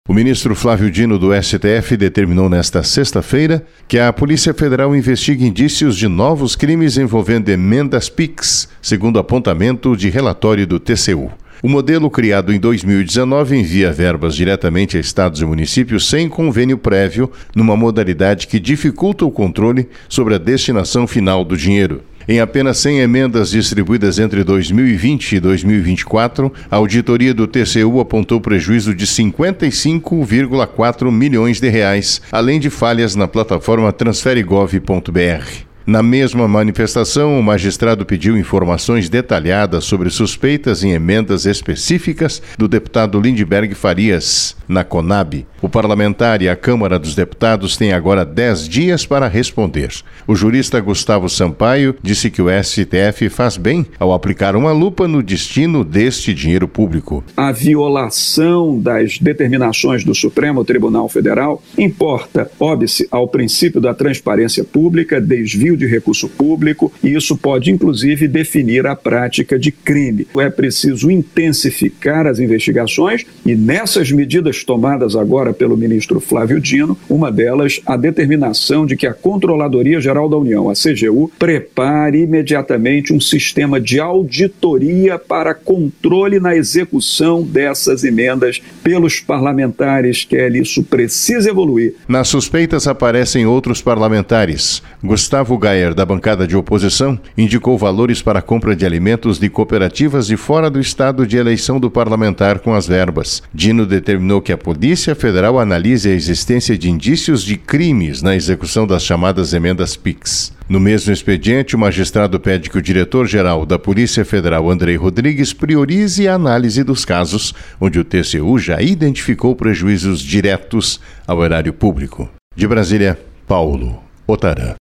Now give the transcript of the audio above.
O ministro Flávio Dino, do STF, determinou nesta sexta-feira que a Polícia Federal investigue indícios de novos crimes envolvendo emendas PIX, segundo apontamento de relatório do TCU. O modelo, criado em 2019, envia verbas diretamente a estados e municípios sem convênio prévio, numa modalidade que dificulta o controle sobre a destinação final do dinheiro. Em apenas 100 emendas distribuídas entre 2020 e 2024, a auditoria do TCU apontou prejuízo de 55,4 milhões de reais, além de falhas na plataforma transferegov.br. Na mesma manifestação, o magistrado pediu informações detalhadas sobre suspeitas em emendas específicas do deputado Lindbergh Farias, na Conab. O parlamentar e a Câmara dos Deputados têm agora 10 dias para responder. O jurista Gustavo Sampaio disse que o STF faz bem ao aplicar uma lupa no destino deste dinheiro público. A violação das determinações do Supremo Tribunal Federal importa óbice ao princípio da transparência pública, desvio de recurso público, e isso pode, inclusive, definir a prática de crime. É preciso intensificar as investigações e, nessas medidas tomadas agora pelo ministro Flávio Dino, uma delas, a determinação de que a Controladoria Geral da União, a CGU, prepare imediatamente um sistema de auditoria para controle na execução dessas emendas pelos parlamentares, Kelly. Isso precisa evoluir. Nas suspeitas aparecem outros parlamentares. Gustavo Gayer, da bancada de oposição, indicou valores para a compra de alimentos de cooperativas de fora do estado de eleição do parlamentar com as verbas. Dino determinou que a Polícia Federal analise a existência de indícios de crimes na execução das chamadas emendas PIX. No mesmo expediente, o magistrado pede que o diretor-geral da Polícia Federal, Andrei Rodrigues, priorize a análise dos casos onde o TCU já identificou prejuízos diretos ao erário público. De Brasília, Paulo Otarã.